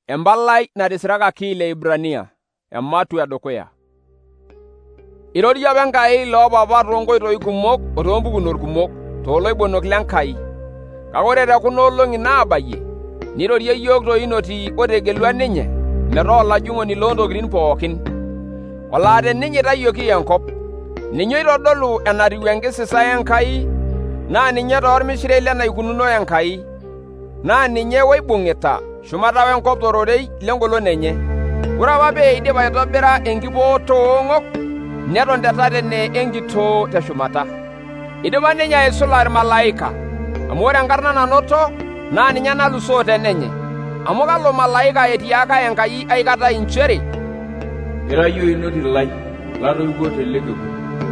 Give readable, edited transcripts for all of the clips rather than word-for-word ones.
Empalai natisirakaki Leebrania, ematu edukuya. Irorie apa Enkai loopapa toonkoitoi kumok o toompukunot kumok tooloibonok l'Enkai. Kake ore tekuna olong'i naabayie, nirorie iyiok toinoti otegelua ninye metaa olajung'oni loontokitin pookin, olaate ninye eitayioki enkop. Ninye oitodolu enatiu enkisisa Enkai, naa ninye toormishirei lenaikununo Enkai, naa ninye oibung'ita shumata w'enkop tororei lengolon enye. Ore apa pee eidip aitobira enkipooto oong'ok, neton tetatene enkitoo teshumata. Idipa ninye aisula irmalaika, amu ore enkarna nanoto naa ninye nalusoo tenenye. Amu kalo malaika etiaka Enkai aikata inchere, "Ira iyie oinoti lai, latoiwuo tele kekun."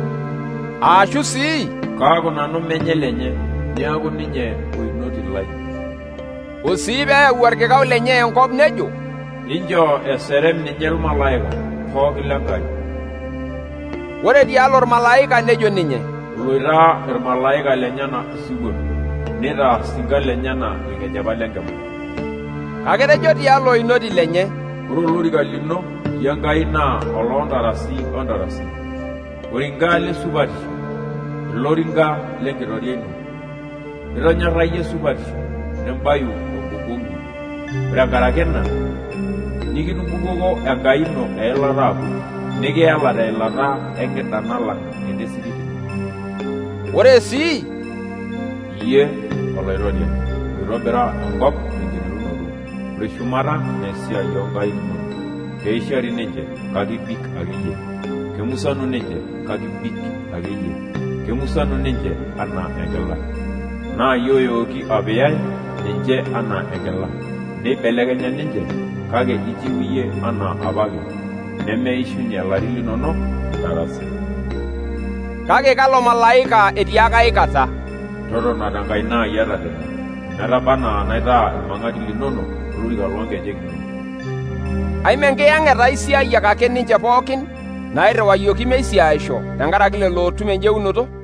Ashu sii, "Kaaku nanu menye lenye, niaku ninye oinoti lai." Osii peeyau orkikau lenye enkop nejo, "Inchoo eserem ninye irmalaika pooki l'Enkai." Ore tialo irmalaika nejo ninye, "Oloitaa irmalaika lenyana isiwuon, nitaa singan lenyana irkejepa lenkima." Kake etejo tialo oinoti lenye, "Ore olorika lino, iyie Enkai naa oloontarasi ontarasi, oringa lesupatisho, iloringa lenkitoria ino. Itonyorra iyie supatisho, nimbayu onkukung'i. Ore enkaraki ina, nikitubukoko Enkai ino eilata apu, nikiela teilata enkida nalang' entesiriti. Ore sii, iyie oloirorie, oitobira enkop tenkiterunoto. Ore shumata naa esiai oonkaik inonok. Keishari ninche, kake ibik akeyie. Kemusanu ninche, kake ibik akeyie. Kemusanu ninche anaa enkila. Naa iyooyooki apiyai ninche anaa enkila. Neibelekenya ninche, kake itiu iyie anaa apake. Nemeishunye ilarin linonok darasi." Kake kalo malaika etiaka aikata, "Totona tenkaina ai etatene, metaba anaa naitaa irmang'ati linonok olorika loonkejek inonok." Aime enkiyang'et aisiayiak ake ninche pookin nairriwayioki meisiaisho tenkaraki lelo ootum enjeunoto?